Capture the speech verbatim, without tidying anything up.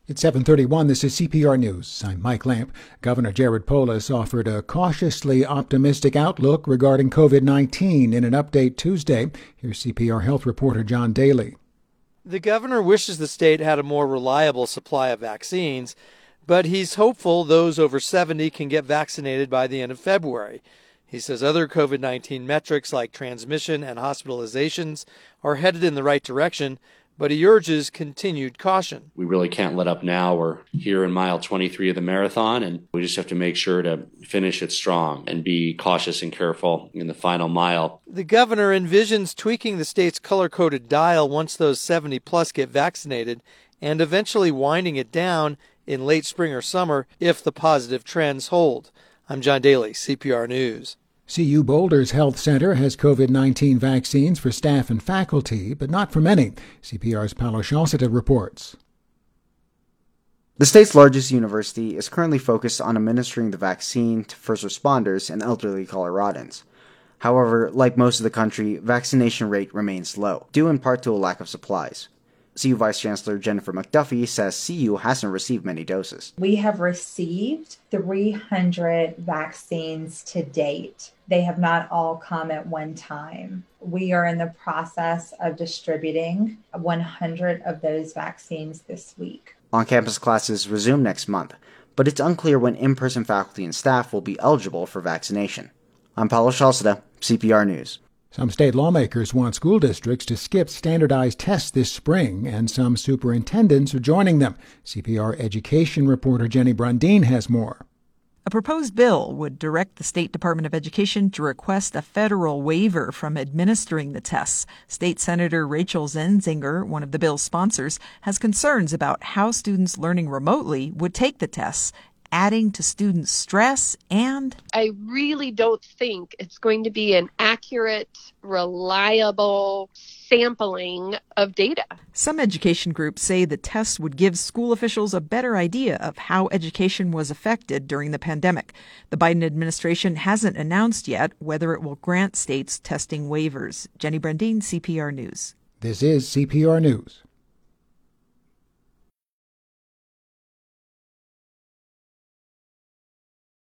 It's seven thirty-one. This is C P R News. I'm Mike Lamp. Governor Jared Polis offered a cautiously optimistic outlook regarding covid nineteen in an update Tuesday. Here's C P R Health reporter John Daly. The governor wishes the state had a more reliable supply of vaccines, but he's hopeful those over seventy can get vaccinated by the end of February. He says other covid nineteen metrics like transmission and hospitalizations are headed in the right direction, but he urges continued caution. We really can't let up now. We're here in mile twenty-three of the marathon, and we just have to make sure to finish it strong and be cautious and careful in the final mile. The governor envisions tweaking the state's color-coded dial once those seventy plus get vaccinated and eventually winding it down in late spring or summer if the positive trends hold. I'm John Daly, C P R News. C U Boulder's Health Center has covid nineteen vaccines for staff and faculty, but not for many. C P R's Paolo Shalcita reports. The state's largest university is currently focused on administering the vaccine to first responders and elderly Coloradans. However, like most of the country, vaccination rate remains low, due in part to a lack of supplies. C U Vice Chancellor Jennifer McDuffie says C U hasn't received many doses. We have received three hundred vaccines to date. They have not all come at one time. We are in the process of distributing one hundred of those vaccines this week. On-campus classes resume next month, but it's unclear when in-person faculty and staff will be eligible for vaccination. I'm Paolo Shalcita, C P R News. Some state lawmakers want school districts to skip standardized tests this spring, and some superintendents are joining them. C P R education reporter Jenny Brundeen has more. A proposed bill would direct the State Department of Education to request a federal waiver from administering the tests. State Senator Rachel Zenzinger, one of the bill's sponsors, has concerns about how students learning remotely would take the tests, adding to students' stress, and I really don't think it's going to be an accurate, reliable sampling of data. Some education groups say the tests would give school officials a better idea of how education was affected during the pandemic. The Biden administration hasn't announced yet whether it will grant states testing waivers. Jenny Brundeen, C P R News. This is C P R News.